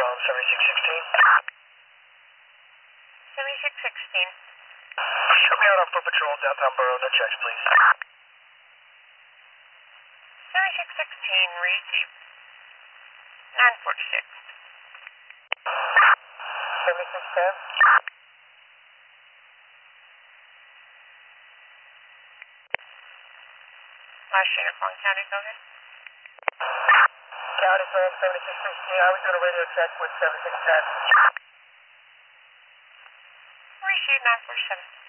from 7616. 7616. Show me out on foot patrol downtown Borough. No checks, please. 7616, reach 946. 7610. Last uniform, county building. County from 7616. I was doing a radio check with 7610. Receive 947.